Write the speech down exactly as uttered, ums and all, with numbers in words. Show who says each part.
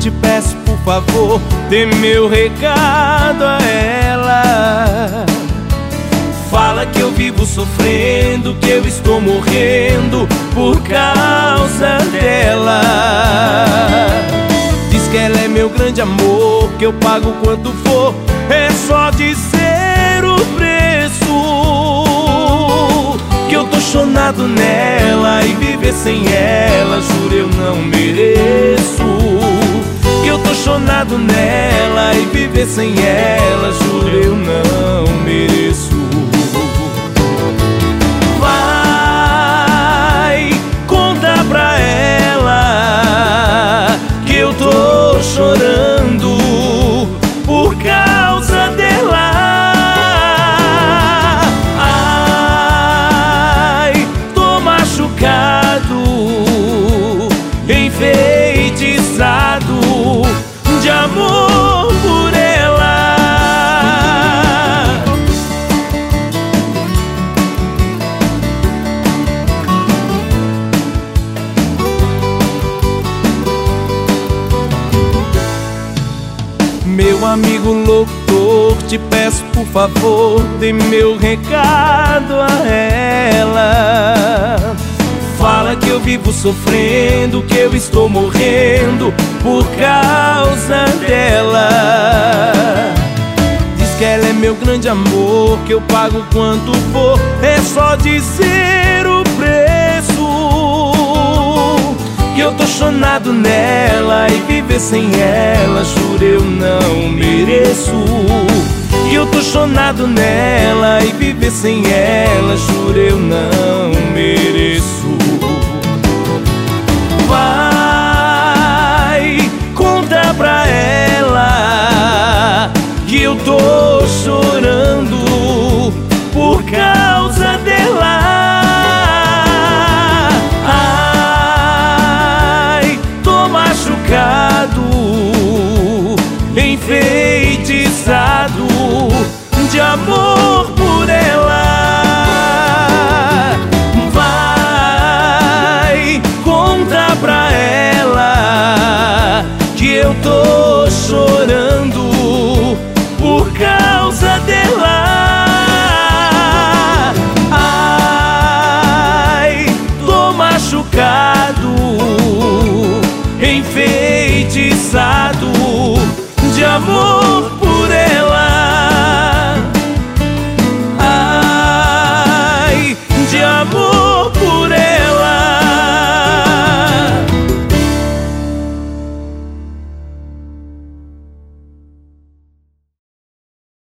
Speaker 1: te peço por favor, dê meu recado a ela. Fala que eu vivo sofrendo, que eu estou morrendo por causa dela. Diz que ela é meu grande amor, que eu pago quanto for, é só dizer o preço. Que eu tô chonado nela e viver sem ela, juro eu não mereço. Que eu tô chonado nela e viver sem ela, juro eu não mereço. Vai, conta pra ela que eu tô chorando por causa dela. Ai, tô machucado, enfeitiçado de amor por ela. Meu amigo locutor, te peço por favor, dê meu recado a ela. Fala que eu vivo sofrendo, que eu estou morrendo por causa dela. Diz que ela é meu grande amor, que eu pago quanto for, é só dizer o preço. Que eu tô chonado nela e viver sem ela, juro eu não mereço. Que eu tô chonado nela e viver sem ela, juro eu não mereço. Vai, conta pra ela que eu tô chorando por causa dela. Ai, tô machucado, enfeitiçado de amor por ela. Vai, conta pra ela que eu tô chorando